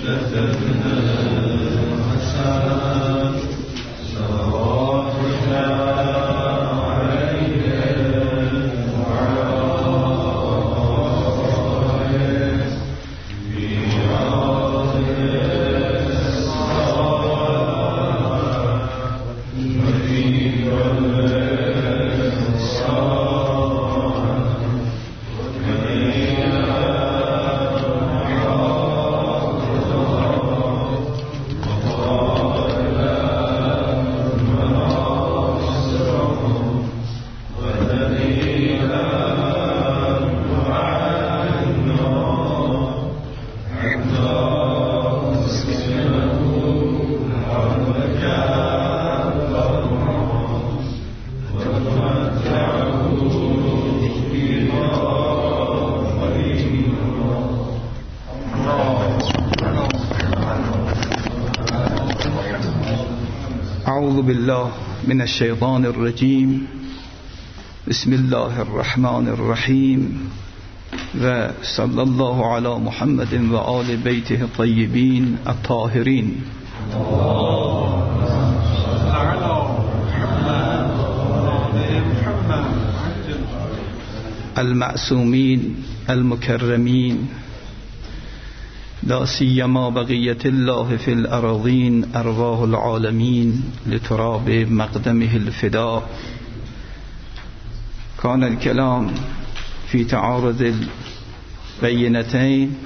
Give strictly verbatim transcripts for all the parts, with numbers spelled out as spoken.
أعوذ بالله من الشيطان الرجيم. بسم الله الرحمن الرحيم، وصلى الله على محمد وآل بيته الطيبين الطاهرين. المعصومين المكرمين، لا سيما بقية الله في الأراضين أرواح العالمين لتراب مقدمه الفداء. كان الكلام في تعارض البينتين،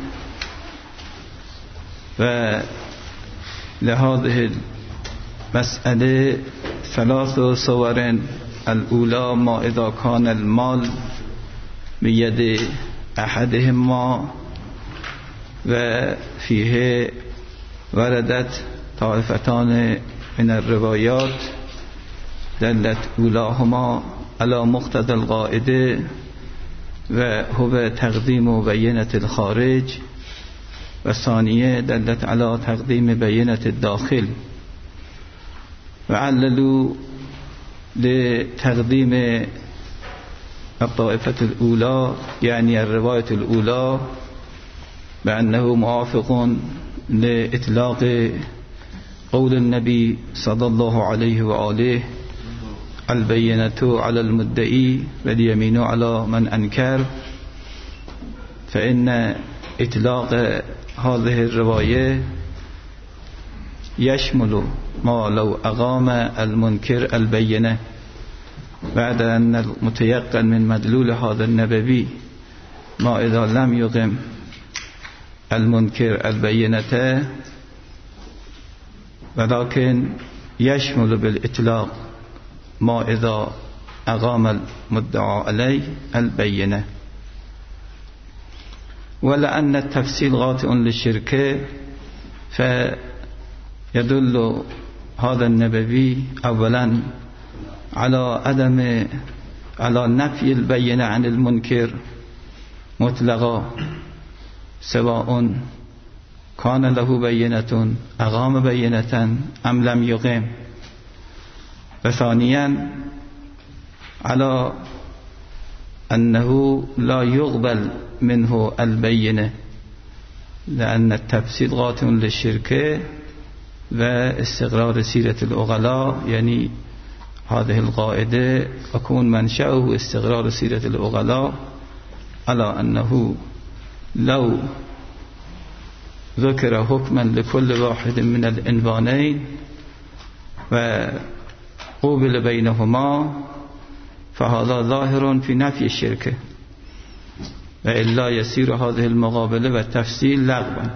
ولهذه المسألة ثلاث صور. الأولى ما إذا كان المال بيد أحدهما، وفيه وردت طائفتان من الروايات دلت أولاهما على مقتضى القاعدة، وهو تقديم بينة الخارج، والثانية دلت على تقديم بينة الداخل. وعللوا لتقديم الطائفة الأولى يعني الرواية الأولى بأنه موافق لإطلاق قول النبي صلى الله عليه وآله: البينة على المدعي واليمين على من أنكر. فإن إطلاق هذه الرواية يشمل ما لو أقام المنكر البينة بعد أن المتيقن من مدلول هذا النبوي ما إذا لم يقم المنكر البينة، ولكن يشمل بالإطلاق ما إذا أقام المدعى عليه البينة. ولأن التفصيل غاطئ للشرك، فيدل هذا النبوي أولا على عدم على نفي البينة عن المنكر مطلقا، سواء كان له بينة أقام بينة أم لم يقم. وثانيا على أنه لا يقبل منه البينة، لأن التفسير غاطئ للشرك واستقرار سيرة العقلاء، يعني هذه القاعدة أكون منشأه استقرار سيرة العقلاء على أنه لو ذكر حكما لكل واحد من العنوانين وقوبل بينهما فهذا ظاهر في نفي الشرك، وإلا يسير هذه المقابلة والتفصيل لغوا.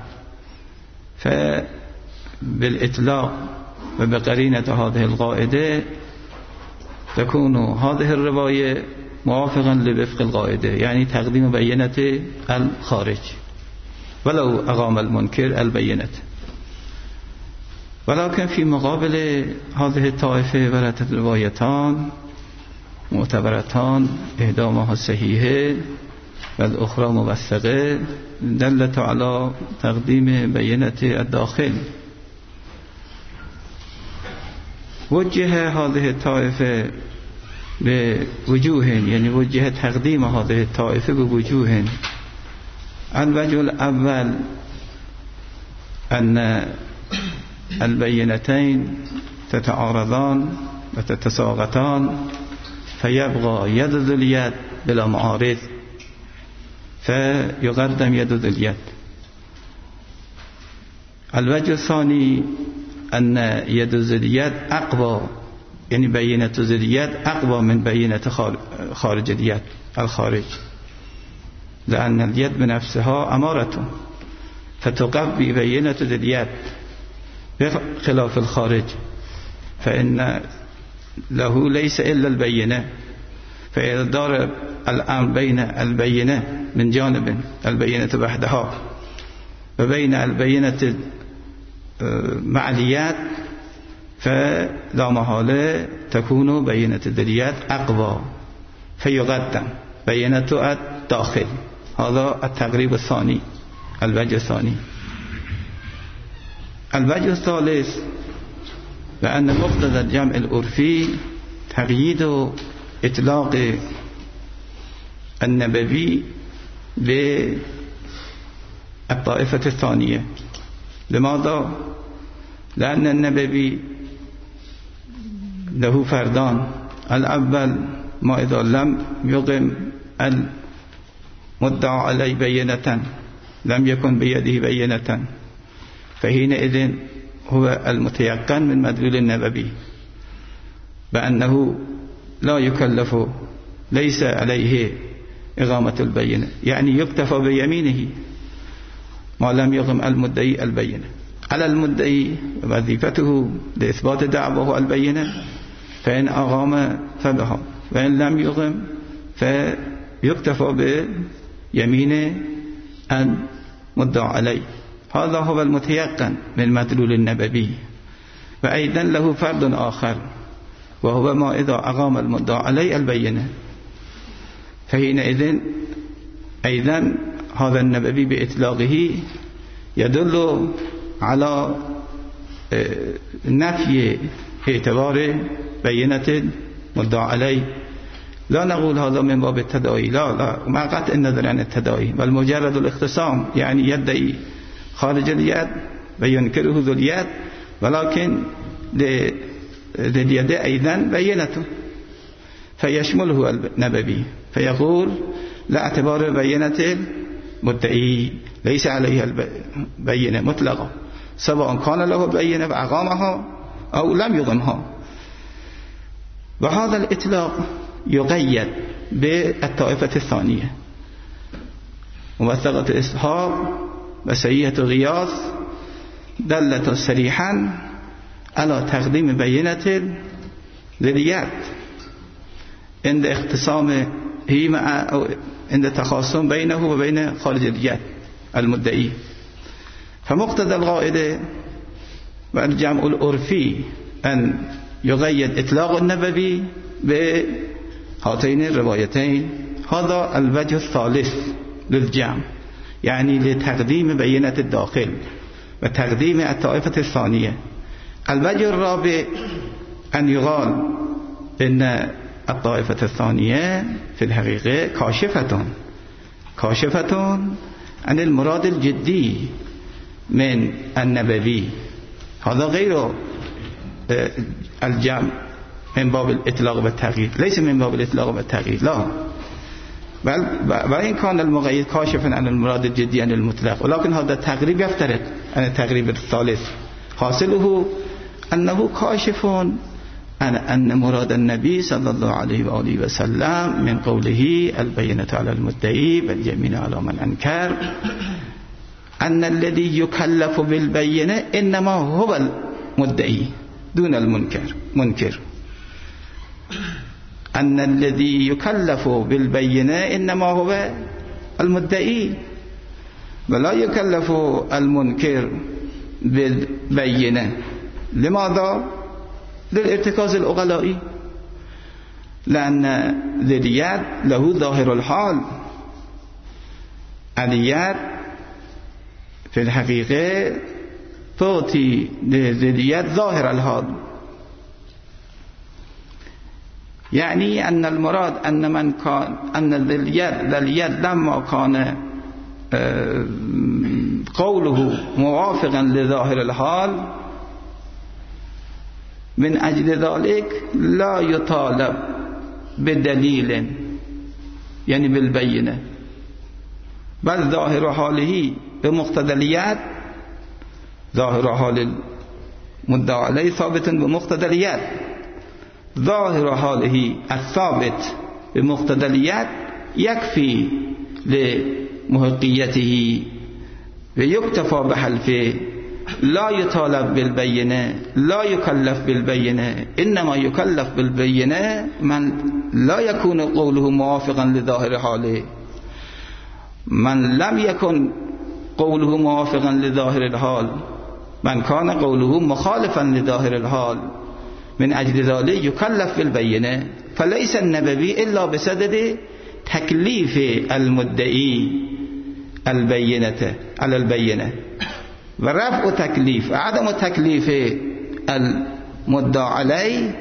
فبالإطلاق وبقرينة هذه القاعدة تكون هذه الرواية موافقا لوفق القاعدة، يعني تقديم بينة الخارج ولو أقام المنكر البينة. ولكن في مقابل هذه الطائفة وردت روايتان معتبرتان، إحداهما صحيحة والأخرى موثقة، دلت على تقديم بينة الداخل. وجه هذه الطائفة بوجوه، يعني وجه تقديم هذه الطائفة بوجوه. الوجه الأول أن البينتين تتعارضان وتتساقطان فيبقى يد ذو اليد بلا معارض فيقدم يد ذو اليد. الوجه الثاني أن يد ذو اليد أقوى، يعني بينة ذو اليد أقوى من بينة خارج اليد الخارج، لأن اليد بنفسها أمارة فتقوي بينة ذو اليد بخلاف الخارج، فإن له ليس إلا البينة. فإذا دار الأمر بين البينة من جانب البينة وحدها وبين البينة مع اليد فلا محالة تكون بينة اليد أقوى فيقدم بينة الداخل. هذا التقريب الثاني، الوجه الثاني. الوجه الثالث لأن مقتضى الجمع العرفي تقييد إطلاق النبوي بالطائفة الثانية. لماذا؟ لأن النبوي له فردان، الأول ما إذا لم يقم المدعى عليه بينة لم يكن بيده بينة فحينئذ هو المتيقن من مدلول النبوي بأنه لا يكلف، ليس عليه إقامة البينة، يعني يكتفى بيمينه ما لم يقم المدعي البينة. على المدعي وظيفته لإثبات دعواه البينة، فإن أقام فبها، وإن لم يقم فيكتفى بيمين المدعى عليه. هذا هو المتيقن من مدلول النبوي. وأيضا له فرد آخر وهو ما إذا أقام المدعى عليه البينة، فحينئذ أيضا هذا النبوي بإطلاقه يدل على نفي اعتبار بينة المدعى عليه. لا نقول هذا من باب التداعي، لا لا ما قطع النظر عن التداعي، بل مجرد الاختصام، يعني يدعي خارج اليد وينكره ذو اليد، ولكن لليد أيضا بينته فيشمله النبوي فيقول لا اعتبار بينة المدعي، ليس عليها البينة مطلقة سواء كان له بينة وأقامها أو لم يقمها. وهذا الإطلاق يقيد بالطائفة الثانية، موثقة إسحاق وسيئة غياث دلت صريحا على تقديم بينة لليد عند اختصام هي مع أو عند تخاصم بينه وبين خارج اليد المدعي. فمقتضى القاعدة والجمع العرفي أن يقيد إطلاق النبوي بهاتين الروايتين. هذا الوجه الثالث للجمع، يعني لتقديم بينة الداخل وتقديم الطائفة الثانية. الوجه الرابع أن يقال إن الطائفة الثانية في الحقيقة كاشفة كاشفة عن المراد الجدي من النبوي. هذا غير الجمع من باب الإطلاق والتقييد، ليس من باب الإطلاق والتقييد، لا، بل وإن كان المقيد كاشفا عن المراد الجدي عن المطلق، ولكن هذا التقريب يفترق عن التقريب الثالث. حاصله أنه كاشف عن أن مراد النبي صلى الله عليه وآله وسلم من قوله البينة على المدعي واليمين على من أنكر أن الذي يكلف بالبينة إنما هو المدعي دون المنكر منكر أن الذي يكلف بالبينة إنما هو المدعي، ولا يكلف المنكر بالبينة. لماذا؟ للارتكاز العقلائي، لأن اليد له ظاهر الحال. اليد في الحقيقة تعطي لليد ظاهر الحال، يعني أن المراد أن من كان أن اليد اليد لما كان قوله موافقا لظاهر الحال من اجل ذلك لا يطالب بدلیل یعنی بالبینه بل ظاهر حاله بمقتضیات ظاهر حال المدعى علیه ثابت بمقتضیات ظاهر حاله الثابت بمقتضیات یکفی لمحقیته و یکتفى بحلفه لا يطالب بالبینه لا يكلف بالبینه انما يكلف بالبینه من لا يكون قوله موافقا لظاهر حاله من لم يكن قوله موافقا لظاهر الحال من كان قوله مخالفا لظاهر الحال من اجل ذلك يكلف بالبینه فليس النبوي الا بصدد تکلیف المدعی البینه على البینه و رفع تکلیف عدم تکلیف المدعى علیه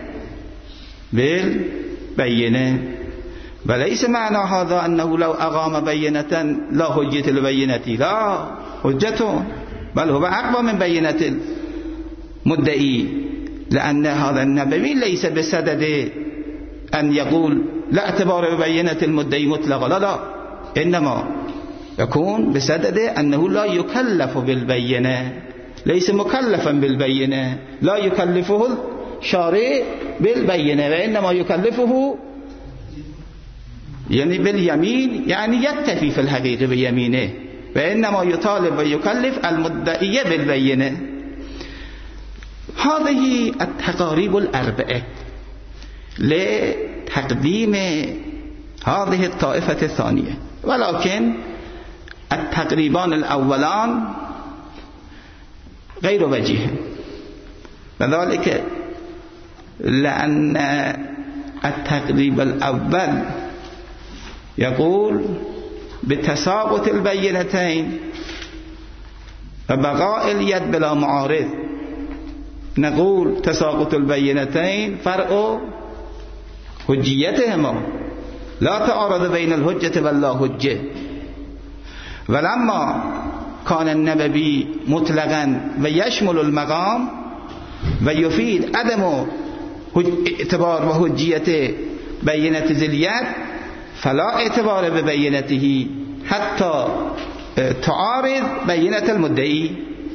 بالبینه وليس معنى هذا أنه لو أقام بينة لا حجة البينة لا حجته بل هو أقوى من بينة المدعي لأن هذا النبوي ليس بسدد أن يقول لا اعتبار ببينة المدعي مطلقا لا لا إنما يكون بسدد أنه لا يكلف بالبينة ليس مكلفا بالبينة لا يكلفه الشارع بالبينة وإنما يكلفه يعني باليمين يعني يكتفي في الحقيقة بيمينه وإنما يطالب ويكلف المدعي بالبينة. هذه التقاريب الأربعة لتقديم هذه الطائفة الثانية، ولكن التقريبان الأولان غير وجيه، وذلك لأن التقريب الأول يقول بتساقط البينتين وبقاء اليد بلا معارض. نقول تساقط البينتين فرع حجيتهما لا تعارض بين الحجة واللا حجة، ولما كان النبوي مطلقا ويشمل المقام ويفيد عدم اعتبار وحجية بينة ذي اليد فلا اعتبار ببينته حتى تعارض بينة المدعي.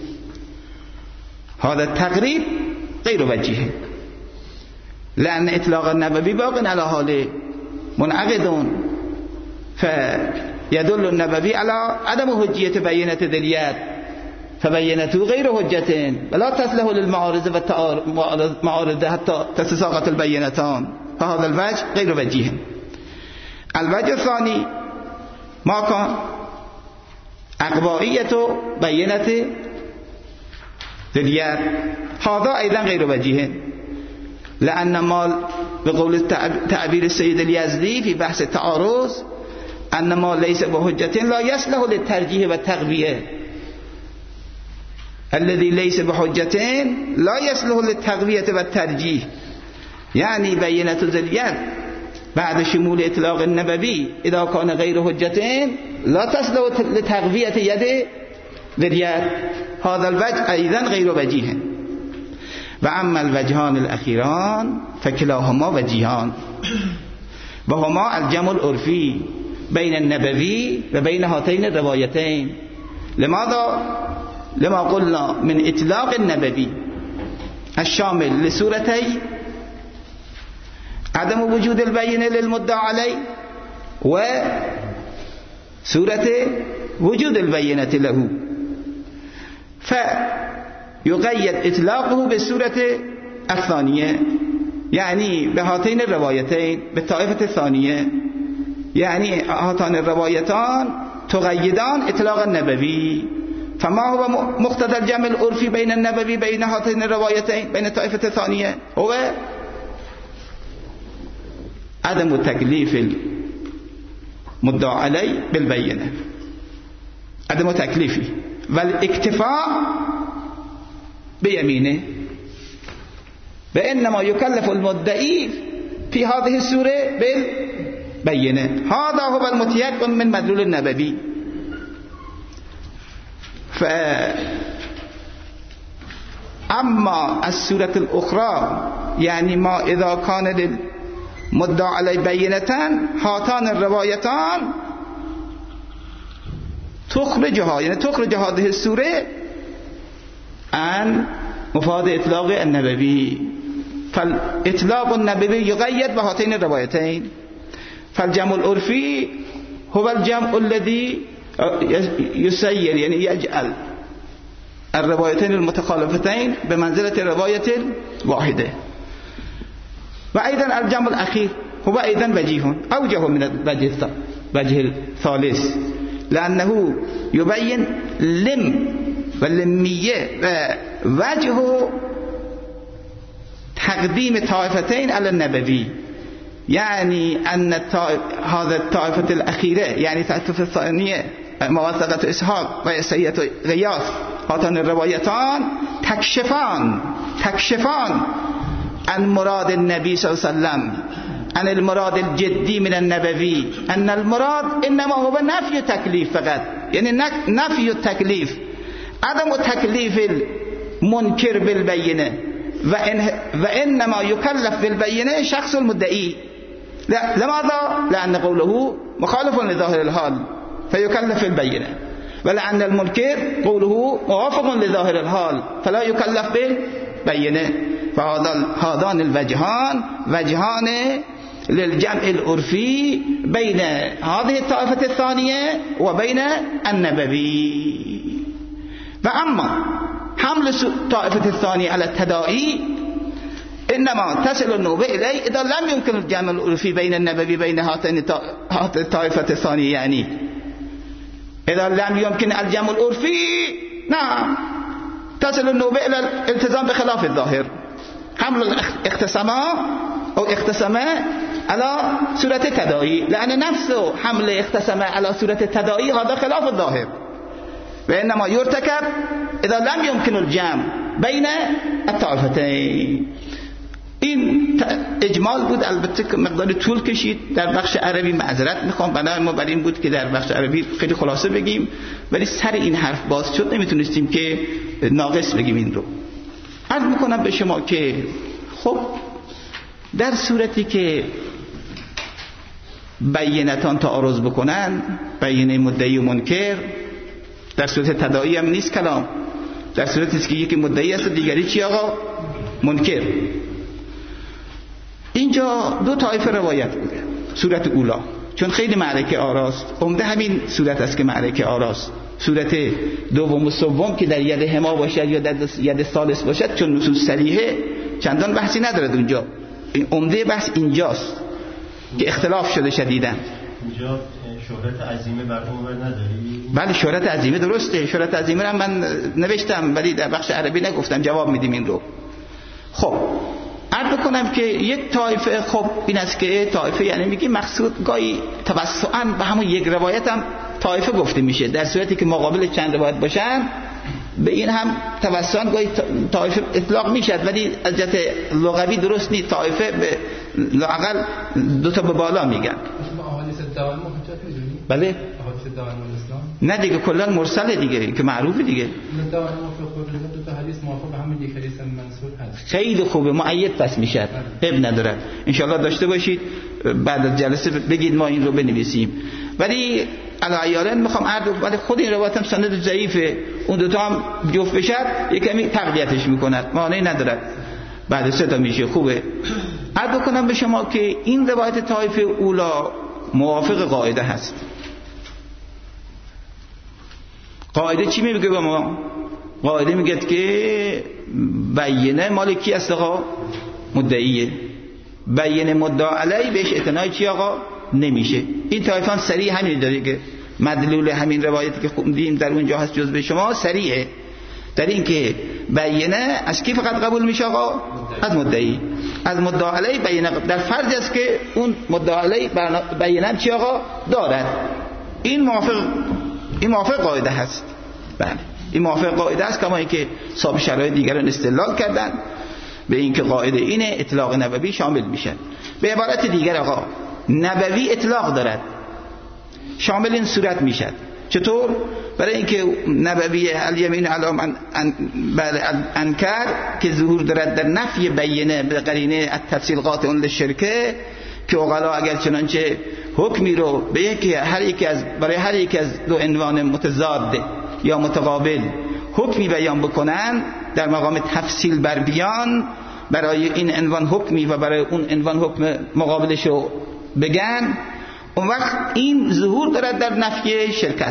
هذا التقريب غير وجيه، لأن إطلاق النبوي باق على حاله منعقد، فيدل النبوي على عدم حجية بينة ذي اليد، فبينته غير حجة ولا تصلح للمعارض والمعارض حتى تتساقط البينتان، فهذا الوجه غير وجيه. الوجه الثاني ما كان أقبائية بينة ذي اليد، هذا أيضا غير وجيه، لأن ما بقول تعبير السيد اليزدي في بحث التعارض أن ما ليس بحجة لا يصلح للترجيح والتقوية. الذي ليس بحجة لا يصلح للتقوية والترجيح، يعني بينة ذي اليد بعد شمول إطلاق النبوي إذا كان غير حجة لا تصلح لتقوية يد ذي اليد. هذا الوجه أيضا غير وجيه. وأما الوجهان الأخيران فكلاهما وجيهان، وهما الجمع العرفي بين النبوي وبين هاتين الروايتين. لماذا؟ لما قلنا من إطلاق النبوي الشامل لسورتي عدم وجود البينة للمدعى عليه وسورة وجود البينة له، فيقيد إطلاقه بالسورة الثانية يعني بهاتين الروايتين بالطائفة الثانية، يعني هاتان الروايتان تقيدان إطلاق النبوي. فما هو مقتضى الجمع العرفي بين النبوي بين هاتين الروايتين بين الطائفة الثانية؟ هو عدم تكليف المدعى عليه بالبينة، عدم تكليفه والاكتفاء بيمينه، بإنما يكلف المدعي في هذه السورة بالبينة. هذا هو المتيقن من مدلول النبوي. ف اما الصورت الاخرى یعنی ما اذا کان مدعا علی بینتن هاتان الروایتان تخرجها، یعنی تخرج هذه السوره عن مفاد اطلاق النبوی. فالاطلاق النبوی يقيد بهاتين الروايتين. فالجمع العرفي هو الجمع الذي يسير، يعني يجعل الروايتين المتخالفتين بمنزلة الرواية الواحدة. وأيضا الجمع الأخير هو أيضا وجيه أوجه من الوجه الوجه الثالث، لأنه يبين لم واللمية ووجه تقديم طائفتين على النبوي، يعني أن هذا الطائفة الأخيرة يعني الطائفة الثانية موثقة إسحاق وسيئة غياث هاتان الروايتان تكشفان تكشفان عن مراد النبي صلى الله عليه وسلم، عن المراد الجدي من النبوي، أن المراد إنما هو نفي التكليف فقط، يعني نفي التكليف، عدم تكليف المنكر بالبينة، وإن وإنما يكلف بالبينة شخص المدعي. لا لماذا؟ لأن قوله مخالف لظاهر الحال فيكلف البينة، ولأن المنكر قوله موافق لظاهر الحال فلا يكلف بالبينة. فهذا هذان الوجهان وجهان للجمع العرفي بين هذه الطائفة الثانية وبين النبوي. فأما حمل الطائفة الثانية على التداعي إنما تصل النوبة إليه إذا لم يمكن الجمع العرفي بين النبوي بين هاتين الطائفة الثانية، يعني إذا لم يمكن الجمع العرفي نعم تصل النوبة إلى الالتزام بخلاف الظاهر. حمل الاختصامات أو اختصامات على سورة التداعي، لأن نفسه حمل اختصامات على سورة التداعي هذا خلاف الظاهر، وإنما يرتكب إذا لم يمكن الجمع بين الطائفتين. این اجمال بود، البته مقدار طول کشید در بخش عربی، معذرت میخوام، بنا ما بر این بود که در بخش عربی خیلی خلاصه بگیم، ولی سر این حرف باز شد نمیتونستیم که ناقص بگیم این رو. عرض میکنم به شما که خب در صورتی که بینتان تعارض بکنن، بینه مدعی و منکر، در صورت تداعی هم نیست کلام، در صورتی که یکی مدعی است دیگری چی آقا؟ منکر. اینجا دو طایفه روایت بوده صورت اولا، چون خیلی معرکه آراست، عمده همین صورت است که معرکه آراست. صورت دوم و سوم که در ید حما باشد یا در ید ثالث باشد چون نصوص صریحه چندان بحثی ندارد اونجا، عمده بحث اینجاست که اختلاف شده شدیداً. اینجا شهرت عظیمه بر عمر نداری؟ بله شهرت عظیمه درسته، شهرت عظیمه رو من نوشتم ولی در بخش عربی نگفتم، جواب میدیم این رو. خب عرض کنم که یک طایفه، خب این است که طایفه یعنی میگی مقصود گاهی توسعاً به همون یک روایت هم طایفه گفته میشه، در صورتی که مقابل چند روایت باشن به این هم توسعاً گاهی طایفه اطلاق میشد، ولی از جهت لغوی درست نیست، طایفه به لااقل دو تا به بالا میگن. احادیث دائم حجت میدونی؟ بله احادیث دائم الاسلام نه دیگه کلا مرسله دیگه که معروفه دیگه. دائم موافق دو تا حدیث موافق همین یک حدیث منصور هست. خیلی خوبه، مؤید پس میشه، اب نداره. ان شاء الله داشته باشید بعد از جلسه بگید ما این رو بنویسیم. ولی علایالن میخوام عرض، ولی خود این روایت هم سند ضعیفه، اون دو تا هم جفت بشه یک کمی تقویتش میکنه، معنی نداره، بعد سه تا میشه خوبه. عرض کنم به شما که این روایت طایفه اولا موافق قاعده هست. قاعده چی میگه به ما؟ قاعده میگه که بینه مال کی است آقا؟ مدعیه. بینه مدعا علی بهش اعتنای چی آقا؟ نمیشه. این طایفان صریح همین داره که مدلول همین روایتی که خوندیم در اونجا هست جزء شما صریحه در این که بینه از کی فقط قبول میشه آقا؟ از مدعی. از مدعا علی بینه در فرض است که اون مدعا علی بینه چی آقا؟ دارد. این موافق این موافق قاعده هست. بله این موافق قاعده است، کما اینکه صاحب شرایط دیگران استدلال کردن به اینکه قاعده اینه اطلاق نبوی شامل میشه. به عبارت دیگر آقا نبوی اطلاق دارد، شامل این صورت میشد چطور؟ برای اینکه نبوی الیمین علی من انکر که ظهور دارد در نفی بینه به قرینه التفصیل قاطع للشرکه، که عقلا اگر چنانچه حکمی رو به یکی هر یکی از برای هر یک از دو عنوان متضاد یا متقابل حکمی بیان بکنن در مقام تفصیل بر بیان، برای این عنوان حکمی و برای اون عنوان حکم مقابلش رو بگن، اون وقت این ظهور دارد در نفی شرکت.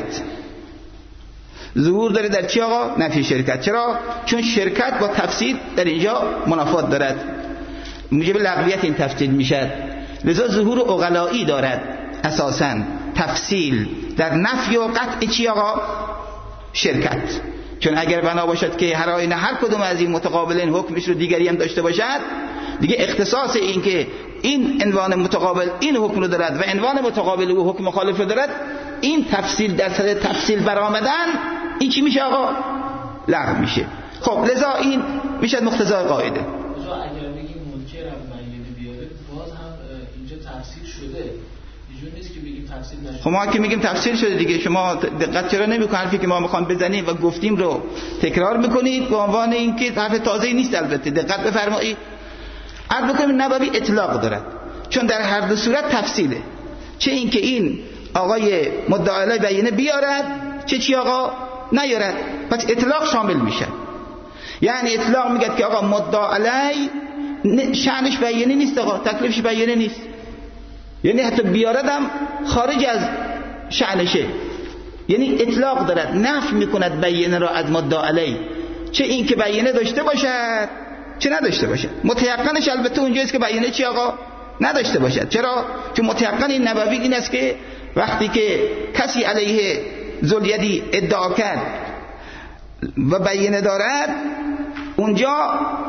ظهور داره در چی آقا؟ نفی شرکت. چرا؟ چون شرکت با تفصیل در اینجا منافات دارد، موجب لغویت این تفصیل میشد. لذا ظهور عقلایی دارد اساساً تفصیل در نفی و قطع چی آقا؟ شرکت. چون اگر بنا باشد که هر آینه هر کدوم از این متقابلین حکمش رو دیگری هم داشته باشد، دیگه اختصاص این که این عنوان متقابل این حکم رو دارد و عنوان متقابل او حکم مخالف رو دارد، این تفصیل در سر تفصیل برآمدن این چی میشه آقا؟ لغو میشه. خب لذا این میشه مقتضای قاعده. اگر بگیم منکر هم بیانه بیاره باز هم اینجا تفصیل شده، اینجوری نیست که بگیم تفصیل نشده. خب ما که میگیم تفصیل شده دیگه، شما دقت چرا نمیکنید حرفی که ما میخوام بزنیم و گفتیم رو تکرار میکنید به عنوان اینکه حرف تازه‌ای نیست؟ البته دقت بفرمایید. عرض بکنیم نبوی اطلاق دارد، چون در هر دو صورت تفصیله، چه اینکه این آقای مدعی علیه بیانه بیارد، چه چی آقا نیارد، پس اطلاق شامل میشه. یعنی اطلاق میگه که آقا مدعی علیه شأنش بیانه نیست، آقا تکلیفش بیانه نیست، یعنی حتی بیاردم خارج از شأنشه، یعنی اطلاق دارد، نفی میکند بیانه را از مدعی علیه، چه این که بیانه داشته باشد چه نداشته باشد. متيقنش البته اونجاست که بیانه چی آقا نداشته باشد. چرا؟ چون متيقن این نبوی این است که وقتی که کسی علیه ذوالیدی ادعا کرد و بیانه دارد، اونجا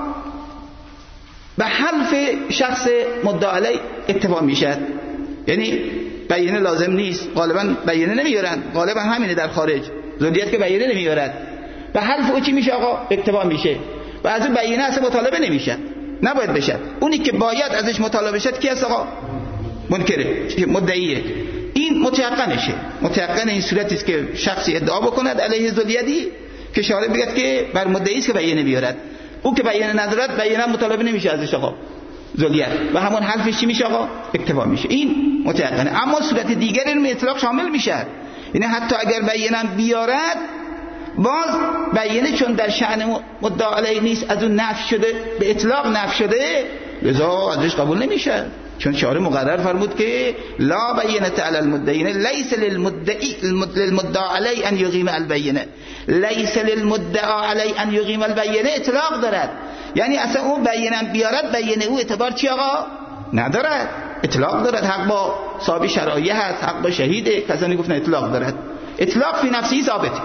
به حلف شخص مدعی علیه اتفاق میشد، یعنی بیانه لازم نیست، غالبا بیانه نمیارن، غالبا همینه در خارج ذولیت که بیانه نمیارد، به حلف او چی میشه آقا؟ اتفاق میشه و از اون بیانه اصلا مطالبه نمیشه، نباید بشه. اونی که باید ازش مطالبه شد کی است آقا؟ منکره، مدعیه. این متيقنشه، متيقن این صورتی است که شخصی ادعا بکند علیه ذولیدی که شارع بگه که بر مدعی است که بیانه بیارد، او که بیانه ندارد بیانه مطالبه نمیشه ازش آقا ذولیت، و همون حرفش چی میشه آقا؟ اکتفا میشه. این متيقنه. اما صورت دیگری رو اطلاق شامل میشه، یعنی حتی اگر بیانه بیارد باز بیانه چون در شأن مدعی علیه نیست، از اون نفی شده، به اطلاق نفی شده، لذا ازش قبول نمیشه. چون شارع مقرر فرمود که لا بینه علی المدعین لیس للمدعی للمدعی علی ان یقیم البینه، لیس للمدعی علی ان یقیم البینه اطلاق دارد، یعنی اصلا اون بیانه بیارد بیانه او اعتبار چی آقا ندارد، اطلاق دارد، حق با صاحب شرایع هست، حق با شهیده، کسانی گفتن اطلاق دارد، اطلاق فی نفسی ثابته.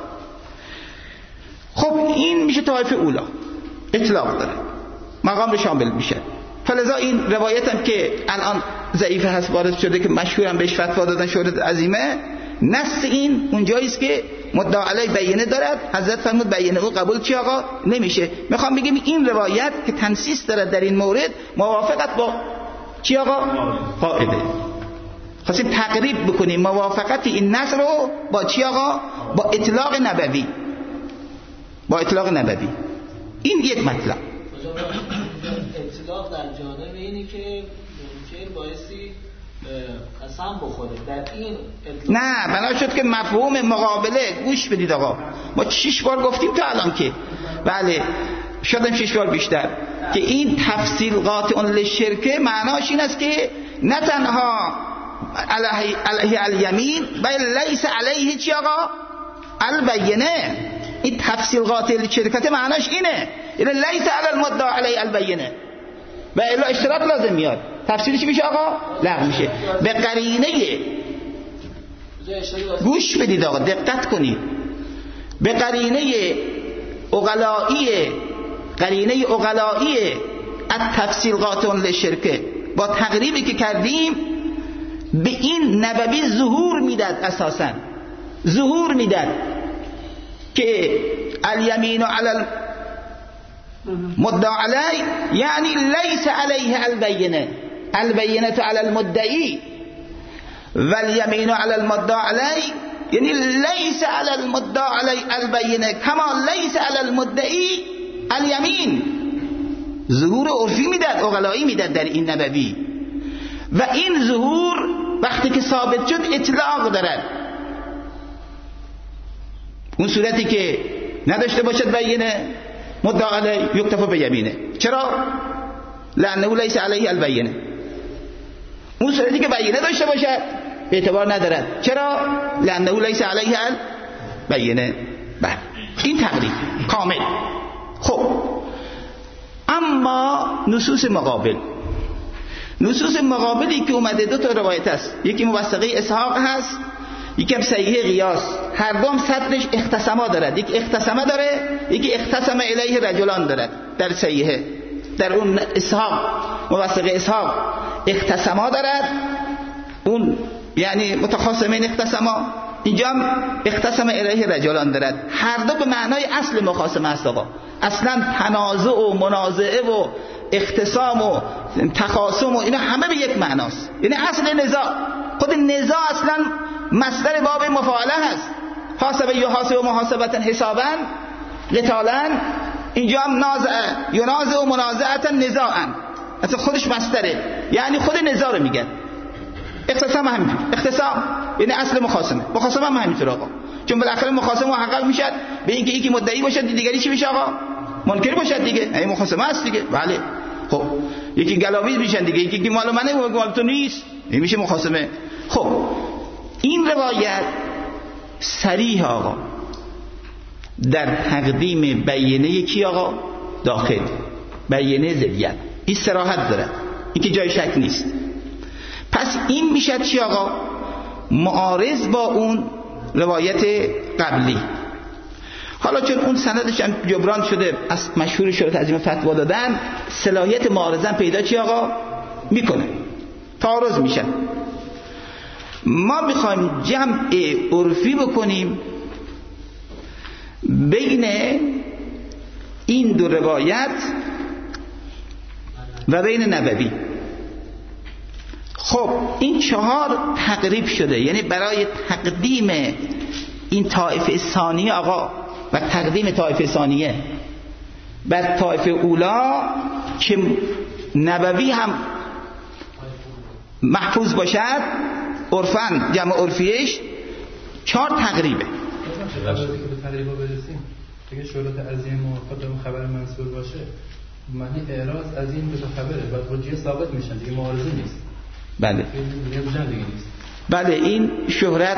خب این میشه طایفه اولا، اطلاق داره، مقام رو شامل میشه. فلذا این روایت هم که الان ضعیف هست وارد شده که مشهور هم بهش فتوا دادن شهرت عظیمه، نص این اونجایی است که مدعی علیه بیانه دارد، حضرت فرمود بیانه او قبول چی آقا نمیشه. میخوام بگم این روایت که تنصیص دارد در این مورد موافقت با چی آقا قاعده، خواستیم تقریب بکنیم موافقت این نص رو با چی آقا؟ با اطلاق نبوی، با اطلاق نبوی. این یک مطلب. اطلاق در جانب اینی که ممکن بایستی قسم بخوره در این اطلاق. نه بنا شد که مفهوم مقابله، گوش بدید آقا، ما شش بار گفتیم تا الان که بله شدم شش بار بیشتر که این تفصیل قاطع للشرکه معناش این است که نه تنها علیه علیه الیمین بل لیس علیه چی آقا البینه. این تفصیل قاطع للشرکه معناش اینه، یعنی لیس علی المدعی علیه البینه و الا اشتراط لازم میاد، تفصیلش چی میشه آقا؟ لغو میشه. به قرینه گوش بدید آقا، دقت کنید، به قرینه عقلایی، قرینه عقلایی التفصیل قاطع للشرکه با تقریبی که کردیم به این نبوی ظهور میداد، اساسا ظهور میداد که الیمین علی المدعی علیه یعنی لیس علیه البینه، البینه علی المدعی والیمین علی المدعی علیه یعنی لیس علی المدعی علی البینه کما لیس علی المدعی الیمین. ظهور عرفی میداد، عقلایی میداد در این نبوی، و این ظهور وقتی که ثابت شد اطلاق دارد. اون صورتی که نداشته باشد بینه مدعی علی یکتفی به یمینه. چرا؟ لانه لیس علیه البینه. اون صورتی که بینه داشته باشد اعتبار ندارد. چرا؟ لانه لیس علیه البینه. بله این تقریب کامل. خب اما نصوص مقابل، نصوص مقابلی که اومده دو تا روایت است، یکی موثقه اسحاق هست، یکی هم صحیح قیاس. هر دوم صدرش اختصما دارد، یکی اختصما داره، یکی اختصم الیه رجلان دارد در صحیحه. در اون اسحاق موثقه اسحاق اختصما دارد، اون یعنی متخاصمین اختصما، اینجا هم اختصم الیه رجلان دارد. هر دو به معنای اصل مخاصمه است. آقا اصلا تنازع و منازعه و اختصام و تخاصم و اینا همه به یک معناست. یعنی اصل نزاع، خود نزاع اصلا مصدر باب مفاعله هست. حاسبه یحاسب و محاسبتا حسابا قتالا، اینجا هم نازع ینازع و منازعتا نزاعا، اصلا خودش مصدره، یعنی خود نزاع رو میگه. اختصام همینطور، اختصام یعنی اصل مخاصمه، مخاصمه هم همینطور آقا، چون بالاخره مخاصمه محقق میشد به اینکه یکی مدعی باشد دیگری چی بشه آقا؟ منکر باشد دیگه، این مخاصمه است دیگه. بله خب یکی گلاویز میشن دیگه، یکی مال منه و مال تو نیست، این میشه مخاصمه. خب این روایت صریح آقا در تقدیم بیانه کی آقا؟ داخل بیانه ضدیت، این صراحت داره، این که جای شک نیست. پس این میشه چی آقا؟ معارض با اون روایت قبلی. حالا چون اون سندش هم جبران شده، از مشهور شده عظیم فتوا دادن، صلاحیت معارضه پیدا چی آقا؟ میکنه، تعارض میشن. ما میخوایم جمع عرفی بکنیم بین این دو روایت و بین نبوی. خب این چهار تقریب شده، یعنی برای تقدیم این طایفه ثانیه آقا و تقدیم طایفه ثانیه بر طایفه اولا که نبوی هم محفوظ باشد عرفاً، جمع عرفیش چهار تقریبه. قبل از اینکه به تقریبا برسیم، اگه شروط عظیم و خودمون خبر منصور باشه، معنی اعراض از این دو تا خبره بعد حجیه ثابت میشن دیگه، معارضه نیست. بله بله این شهرت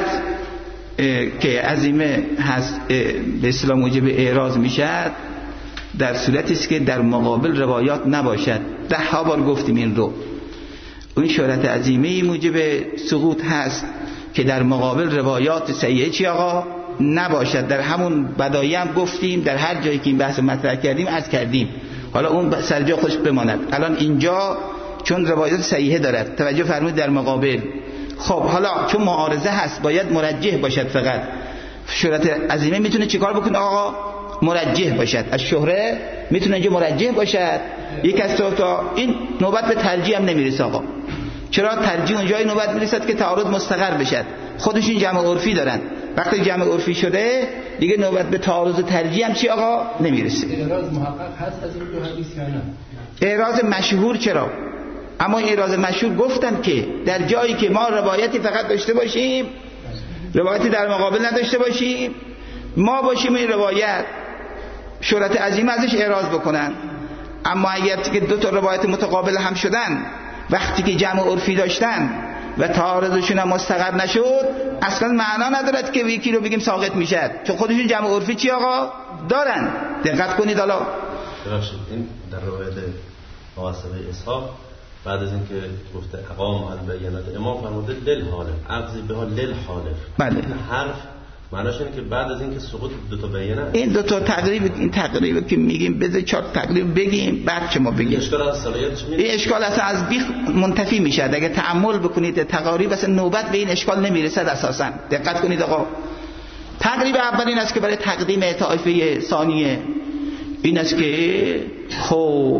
که عظیمه هست به اصطلاح موجب اعراض میشد در صورتی است که در مقابل روایات نباشد. ده ها بار گفتیم این رو. این شهرت عظیمه موجب سقوط هست که در مقابل روایات صحیحه چی آقا؟ نباشد. در همون بدایع هم گفتیم، در هر جایی که این بحث مطرح کردیم عرض کردیم، حالا اون سر جا خودش بماند. الان اینجا چون روایات صحیحه دارد، توجه فرمودید در مقابل. خب حالا چون معارضه هست باید مرجح باشد. فقط شهرت عظیمه میتونه چیکار بکنه آقا؟ مرجح باشد. از شهره میتونه اینجا مرجح باشد. یک از تا این نوبت به ترجیح هم نمیرسه آقا. چرا؟ ترجیح اونجای نوبت میرسد که تعارض مستقر بشد. خودشون جمع عرفی دارن، وقتی جمع عرفی شده دیگه نوبت به تعارض ترجیح هم چی آقا؟ نمیرسه. اعراض محقق هست از این دو حدیث یا نه؟ اعراض مشهور چرا؟ اما اعراض مشهور گفتن که در جایی که ما روایتی فقط داشته باشیم، روایتی در مقابل نداشته باشیم، ما باشیم این روایت شهرت عظیم ازش اعراض بکنن. اما اگر که دو تا روایت متقابل هم شدن، وقتی که جمع عرفی داشتن و تعارضشون هم مستقر نشد، اصلا معنا ندارد که یکی رو بگیم ساقط میشد، چون خودشون جمع عرفی چی آقا؟ دارن. دقت کنید. حالا ببخشید این در روایت موثقه اسحاق بعد از اینکه گفته اقام البینات امام فرموده لل حالف، عقضی به حال لل حالف. بله. حرف معناش اینه که بعد از اینکه سقوط دو تا بیانه، این دو تا تقریب، این تقریبی که میگیم بذار چهار تقریب بگیم بعد چه ما بگیم. اشکال از صلاحیتش میاد. این اشکال اصلا از بیخ منتفی میشه. اگه تأمل بکنید تقریب اصلا نوبت به این اشکال نمیرسد اساسا. دقت کنید آقا. تقریب اول این است که برای تقدیم طایفه ثانیه این است که خب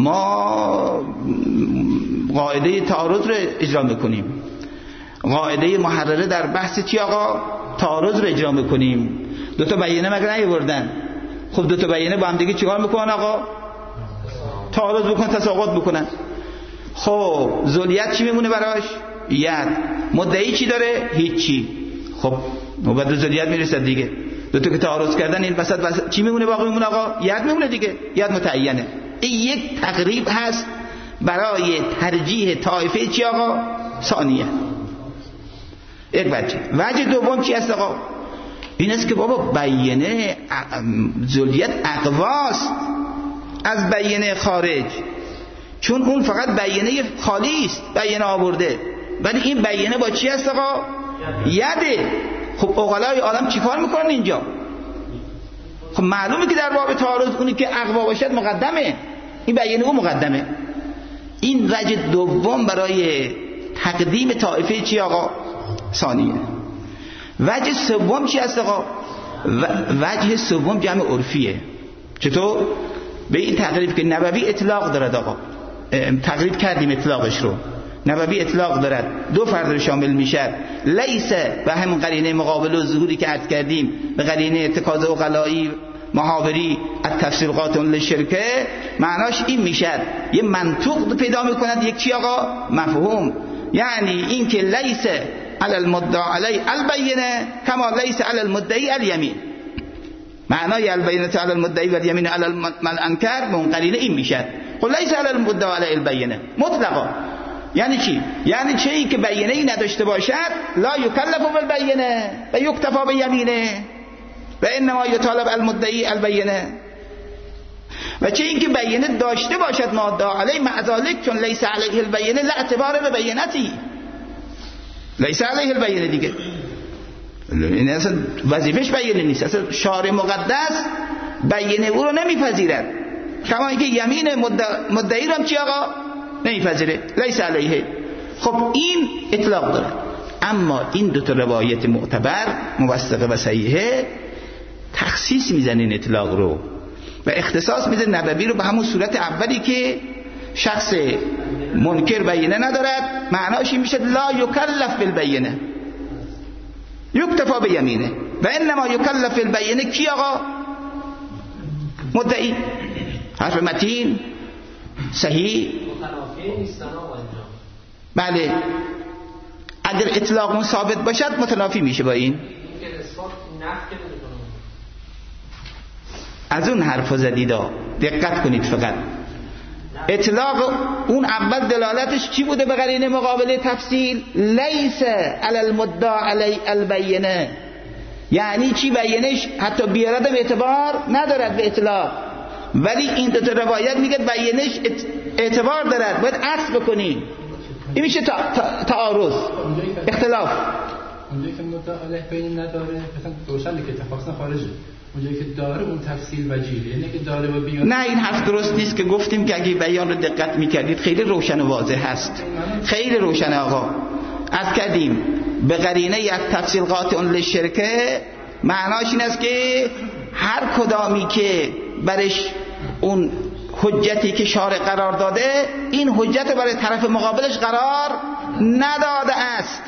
ما قاعده تعارض رو اجرا میکنیم. قاعده محرره در بحث چی آقا؟ تعارض رو اجرا میکنیم. دو تا بیانیه مگه نیاوردن؟ خب دو تا بیانیه با هم دیگه چیکار میکنن آقا؟ تعارض بکنن، تساقط بکنن. خب ذلیت چی میمونه براش؟ ید. مدعی چی داره؟ هیچی. خب نوبت به ذلیت میرسد دیگه. دو تا که تعارض کردن این وسط وسط چی میمونه باقی میمونه آقا؟ ید میمونه دیگه. ید متعینه. این یک تقریب هست برای ترجیح طایفه چی آقا؟ ثانیه. یک وجه. وجه دوم چی است آقا؟ این است که بابا بیانیه ذلیت اقواست از بیانیه خارج، چون اون فقط بیانیه خالی است، بیانیه آورده، ولی این بیانیه با چی است آقا؟ یده. خب عقلای عالم چی کار میکنن اینجا؟ خب معلومه که در باب تعارض اونی که اقوا باشد مقدمه، این بیانیه او مقدمه. این وجه دوم برای تقدیم طایفه چی آقا؟ ثانیه. وجه سوم چی است آقا؟ وجه سوم جمع عرفیه. چطور؟ به این تقریب که نبوی اطلاق دارد آقا، تقریب کردیم اطلاقش رو. نبوی اطلاق دارد، دو فرد رو شامل میشد. لیس و همون قرینه مقابل و ظهوری که عرض کردیم به قرینه اتخاذ عقلایی محاوری التفسیرات للشرکه، معناش این میشد یه منطوق پیدا میکند، یک چی آقا؟ مفهوم. یعنی این که لیس علی المدعی علی البینه کما لیس علی المدعی الیمین. معنای البینه علی المدعی و الیمین علی الانکر به اون قرینه این میشد. خب لیس علی المدعی علی البینه مطلقا یعنی چی؟ یعنی چیزی که بیانیه ای نداشته باشد لا یکلف بالبینه و یکتفی بیمینه و انما یطالب المدعی البینه. و چه اینکه بیانیه داشته باشد مادة علی مع ذلک چون لیس علیه البینه لا اعتبار به بینتی، لیس علیه البینه دیگه این اصلا وظیفش بیانیه نیست، اصلا شارع مقدس بیانیه او رو نمیپذیرد، کما اینکه یمین مدعی رو هم چی آقا؟ نمیپذیره، لیس علیه. خب این اطلاق داره. اما این دو تا روایت معتبر موثقه و صحیحه تخصیص میزنه این اطلاق رو و اختصاص میده نبوی رو به همون صورت اولی که شخص منکر بیانیه ندارد، معناش این میشه لا یکلف بالبینه یکتفی بیمینه و انما یکلف بالبینه کی آقا؟ مدعی. حرف متین صحیح بله، اگر اطلاق اون ثابت باشد متنافی میشه با این. از اون حرف زدیدا دقت کنید فقط. اطلاق اون اول دلالتش چی بوده به قرینه مقابله تفصیل؟ لیس علی المدعی علی البینه، یعنی چی؟ بیانش حتی بیاردم اعتبار ندارد به اطلاق، ولی این دو تا روایت میگه بیانش اعتبار دارد، باید عکس بکنی. این میشه تعارض اختلاف. اونجایی که مدعی علیه بین نداره مثلا روشن که اتفاقا خارجه، اونجایی که داره اون تفصیل وجیه، یعنی که داره و بیان. نه این حرف درست نیست که گفتیم که اگه بیان رو دقت میکردید خیلی روشن و واضح هست، خیلی روشن آقا. از کردیم به قرینه یک تفصیل قاطع للشرکه، معناش این است که هر کدامی که برش اون حجتی که شارع قرار داده این حجت برای طرف مقابلش قرار نداده است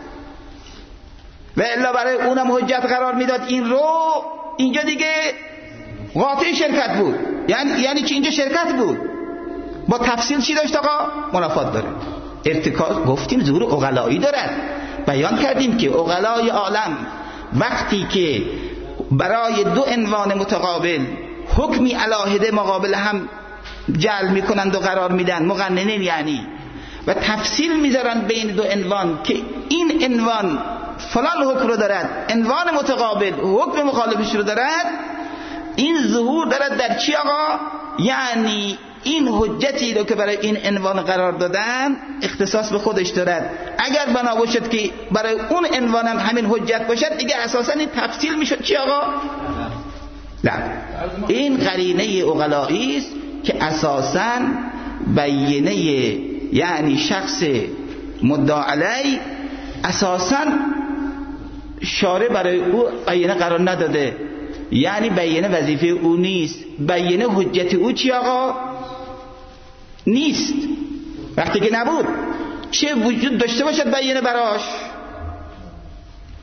و الا برای اونم حجت قرار میداد این رو، اینجا دیگه قاطع شرکت بود. یعنی یعنی چی؟ اینجا شرکت بود با تفصیل چی داشت آقا؟ منافات داره. ارتکاز گفتیم ظهور عقلایی دارد، بیان کردیم که عقلای عالم وقتی که برای دو عنوان متقابل حکمی علاهده مقابل هم جعل میکنند و قرار میدن، مقننین یعنی، و تفصیل میذارن بین دو عنوان که این عنوان فلان حکم رو دارد، عنوان متقابل حکم مخالفش رو دارد، این ظهور دارد در چی آقا؟ یعنی این حجتی رو که برای این عنوان قرار دادن اختصاص به خودش دارد. اگر بنا باشد که برای اون عنوان هم همین حجت باشد دیگه اساسا این تفصیل میشد چی آقا؟ نه، این قرینه عقلایی است که اساسا بیانیه یعنی شخص مدعی علی اساسا شارع برای او بیانیه قرار نداده، یعنی بیانیه وظیفه او نیست، بیانیه حجت او چی آقا؟ نیست. وقتی که نبود چه وجود داشته باشد بیانیه براش؟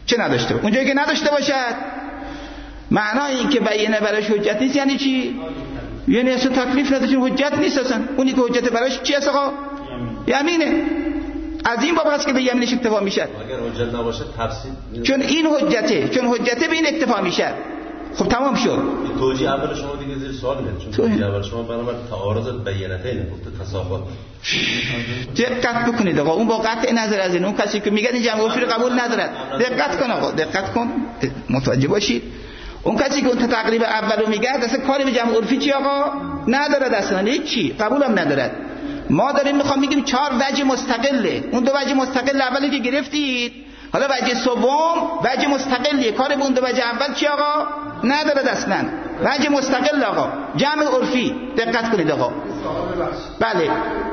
چه نداشته باشه؟ اونجایی که نداشته باشد معنای این که بیانه براش حجت نیست یعنی چی؟ یعنی اصلا تکلیف نداره، چون حجت نیست اصلا. اونی که حجت براش چی است آقا؟ یمینه. از این باب هست که به یمینش اکتفا میشه. اگر حجت نباشه تفسیر، چون این حجته، چون حجته به این اکتفا میشه. خب تمام شد. توجیه اول شما دیگه زیر سوال میاد، چون توجیه اول شما برای تعارض بیانتین گفته تساقط. دقت بکنید آقا، اون با قطع نظر از این اون کسی که میگن این جمع عرفی رو قبول ندارد، دقت کن آقا، دقت کن متوجه باشید. اون کسی که اون تقریب اول رو میگه اصلا کاری به جمع عرفی چی آقا ندارد، اصلا هیچی قبولم ندارد. ما داریم میخوام میگیم چهار وجه مستقله، اون دو وجه مستقل اولی که گرفتید، حالا وجه سوم وجه مستقلیه، کار به اون دو وجه اول چی آقا ندارد اصلا، وجه مستقل آقا، جمع عرفی. دقت کنید آقا. بله تقسیم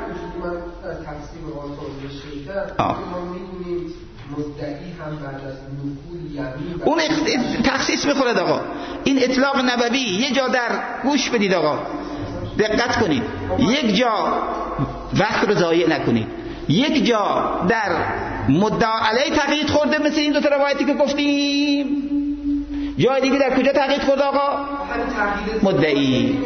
آثار شیطان ما می‌دونیم مدعی هم بعد از نقول یمین اون تخصیص میخورد آقا. این اطلاق نبوی یه جا در گوش بدید آقا، دقت کنید، یک جا وقت رو ضایع نکنید، یک جا در مدعا علی تقیید خورده مثل این دو تا روایتی که گفتیم، جای دیگه در کجا تقیید خورده آقا؟ مدعی.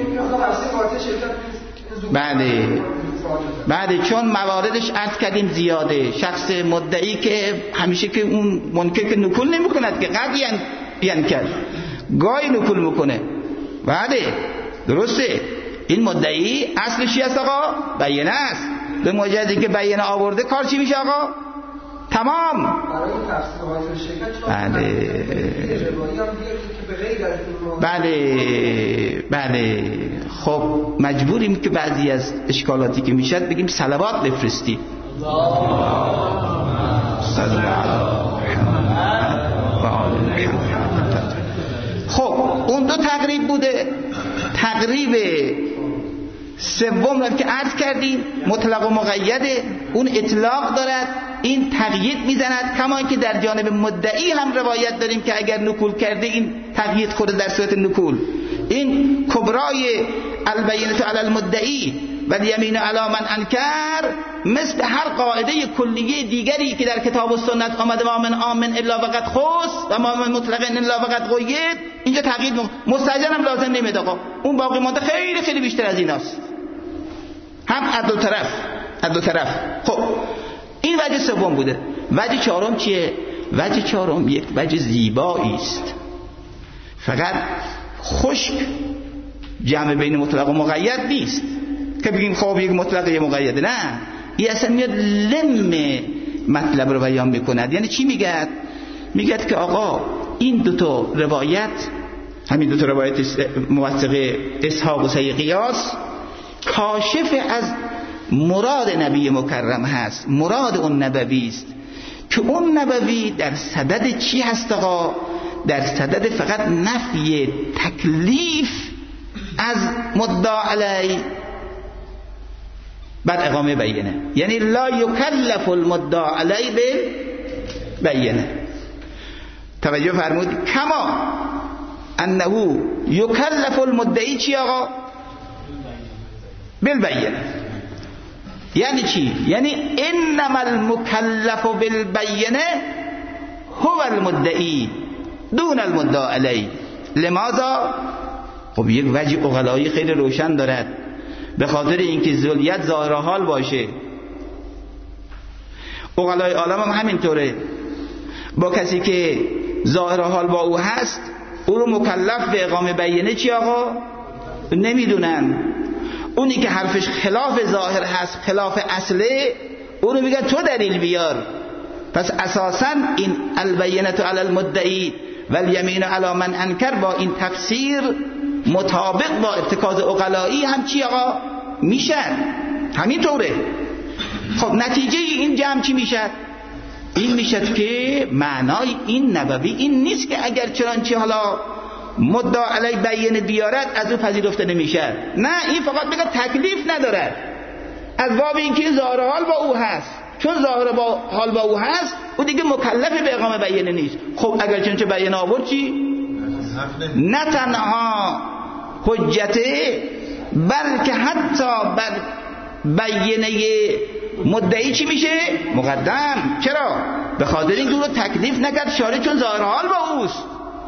بله بله، چون مواردش عرض کردیم زیاده. شخص مدعی که همیشه که اون منکر که نکول نمی کند که قد یعنی کرد گاهی نکول میکنه. بله درسته، این مدعی اصلش چی است آقا؟ بیانه است. به مجردی که بیانه آورده کار چی میشه آقا؟ تمام. بله بله بله. خب مجبوریم که بعضی از اشکالاتی که میشد بگیم صلوات بفرستید. خب اون دو تقریب بوده. تقریب سوم رو که عرض کردیم مطلق و مقیده، اون اطلاق دارد، این تقیید میزند، کما که در جانب مدعی هم روایت داریم که اگر نکول کرده این تقیید خورده در صورت نکول. این کبرای البینه علی المدعی و الیمین علی من انکر مثل هر قاعده کلیه دیگری که در کتاب و سنت آمده، ما من آمن الا وقد خص و ما من مطلق الا وقد قید، اینجا تقیید مستاجر هم لازم نمیاد آقا، اون باقی مانده خیلی خیلی بیشتر از ایناست، هم از دو طرف از دو طرف. خب این وجه سوم بوده. وجه چهارم چیه؟ وجه چهارم یک وجه زیبایی است، فقط خشک جمع بین مطلق و مقید نیست که بگیم خب یک مطلق یک مقیده، نه، این اصلا میاد لم مطلب رو بیان میکند. یعنی چی میگه؟ میگه که آقا این دو تا روایت، همین دو تا روایت موثق اسحاق و صحیح قیاس، کاشف از مراد نبی مکرم هست، مراد اون نبوی است که اون نبوی در صدد چی هست آقا؟ در صدد فقط نفی تکلیف از مدعا علی بر اقامه بیانه، یعنی لا یکلف المدعا علی به بیانه. توجه فرمود کما انه یکلف المدعی چی آقا؟ بالبینه. یعنی چی؟ یعنی انما المکلف بالبینه هو المدعی دون المدعا علی. لماذا؟ خب یک وجه عقلایی خیلی روشن دارد، به خاطر اینکه ذلیت ظاهر حال باشه. عقلای عالم هم همینطوره، با کسی که ظاهر حال با او هست او رو مکلف به اقامه بیانه چی آقا؟ نمیدونن. اونی که حرفش خلاف ظاهر هست، خلاف اصله، او رو میگن تو دلیل بیار. پس اساساً این البینه علی المدعی و الیمین علی من انکر با این تفسیر مطابق با ارتکاز عقلایی هم چی آقا؟ میشن. همینطوره. خب نتیجه این جمع چی میشد؟ این میشد که معنای این نبوی این نیست که اگر چنانچه حالا مدعا علی بیانه بیارد از او پذیرفته نمیشه، نه، این فقط بگه تکلیف ندارد از باب اینکه ظاهر حال با او هست، چون ظاهر با حال با او هست او دیگه مکلف به اقامه بیانه نیست. خب اگر چنانچه بیانه آورد چی؟ نه تنها حجته بلکه حتی بر بیانه مدعی چی میشه؟ مقدم. چرا؟ به خاطر اینکه او رو تکلیف نکرد شارع، چون ظاهر حال با اوست.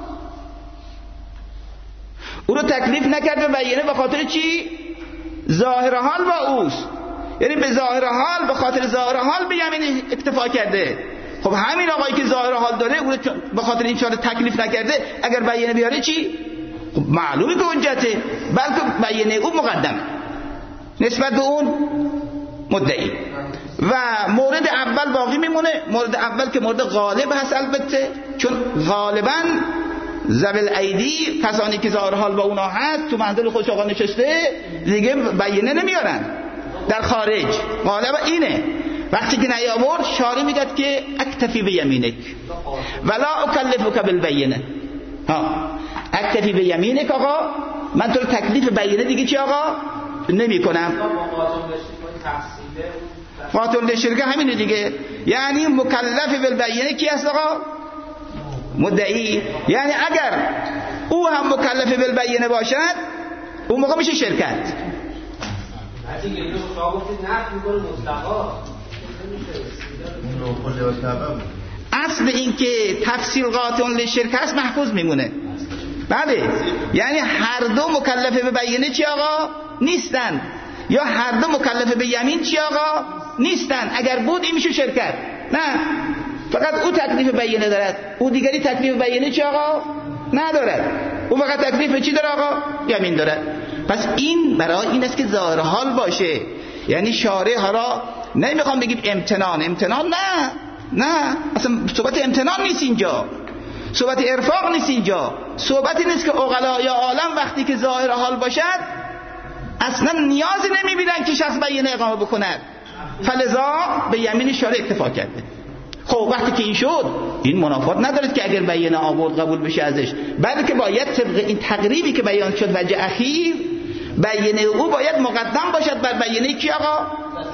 او رو تکلیف نکرد به بیانه به خاطر چی؟ ظاهر حال با اوست، یعنی به ظاهر حال، به خاطر ظاهر حال به یمین اکتفا کرده. خب همین آقایی که ظاهر حال داره او رو به خاطر این شارع تکلیف نکرده، اگر بیانه بیاره چی؟ خب معلومه که حجته، بلکه بیانه او مقدمه نسبت به اون مدعی. و مورد اول باقی میمونه. مورد اول که مورد غالب هست البته، چون غالبا ذوی الایدی، کسانی که ظاهر حال با اونا هست، تو منزل خودش آقا نشسته دیگه بیانه نمیارن در خارج. غالبا اینه. وقتی که نیامرد شارع میگه که اکتفی به یمینک ولا اکلفک بالبینه. ها اکتفی به یمینک، آقا من تو رو تکلیف بیانه دیگه چی آقا نمی کنم. قاطع شرکه همینه دیگه، یعنی مکلف بالبینه کی هست آقا؟ مدعی. یعنی اگر او هم مکلف بالبینه باشد اون موقع میشه شرکت. اصل این که تفصیل قاطع للشرک است محفوظ میمونه. بله، یعنی هر دو مکلف به بیانه چی آقا نیستن، یا هر دو مکلف به یمین چی آقا نیستن. اگر بود این میشه شرکت. نه، فقط او تکلیف بیانه دارد، او دیگری تکلیف بیانه چی آقا ندارد. او فقط تکلیف چی داره آقا؟ یمین دارد. پس این برای این است که ظاهر حال باشه. یعنی شارع حالا نمیخوام بگیم امتنان امتنان نه نه اصلا صحبت امتنان نیست اینجا، صحبت ارفاق نیست اینجا. صحبتی نیست که عقلای عالم وقتی که ظاهر حال باشد اصلا نیازی نمیبینن که شخص بیانه اقامه بکند، فلذا به یمین شارع اکتفا کرده. خب وقتی که این شد، این منافات ندارد که اگر بیانه آورد قبول بشه ازش، بلکه باید طبق این تقریبی که بیان شد وجه اخیر بیانه او باید مقدم باشد بر بیانه کی آقا؟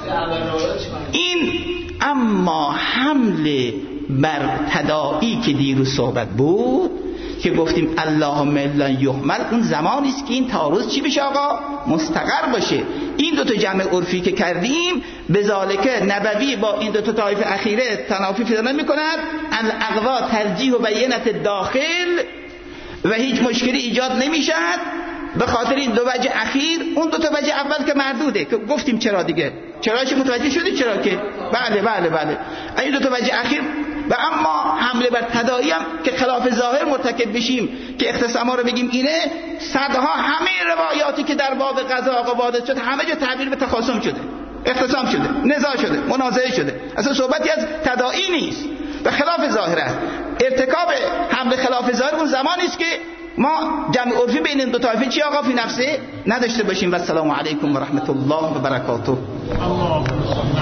این. اما حمله بر تداعی که دیروز صحبت بود که گفتیم اللهم الا یحمل، اون زمانی است که این تعارض چی بشه آقا؟ مستقر باشه. این دو تا جمع عرفی که کردیم بذالک نبوی با این دو تا طایفه اخیره تنافی پیدا نمی‌کند. الاقوا ترجیح و بینت داخل و هیچ مشکلی ایجاد نمیشد به خاطر این دو وجه اخیر. اون دو تا وجه اول که مردوده که گفتیم چرا دیگه، چرا چه متوجه شدید چرا که بله بله بله این دو تا وجه اخیر. و اما حمله بر تداعی هم که خلاف ظاهر مرتکب بشیم که اختصاما رو بگیم اینه، صدها همه روایاتی که در باب قضا آقا وارد شد همه جا تعبیر به تخاصم شده، اختصام شده، نزاع شده، منازعه شده. اصلا صحبتی از تداعی نیست و خلاف ظاهر است. ارتکاب حمله خلاف ظاهر اون زمانی است که ما جمع عرفی بین این دو طایفه چی آقا فی نفسه نداشته باشیم. و السلام علیکم و رحمت الله و برکاته.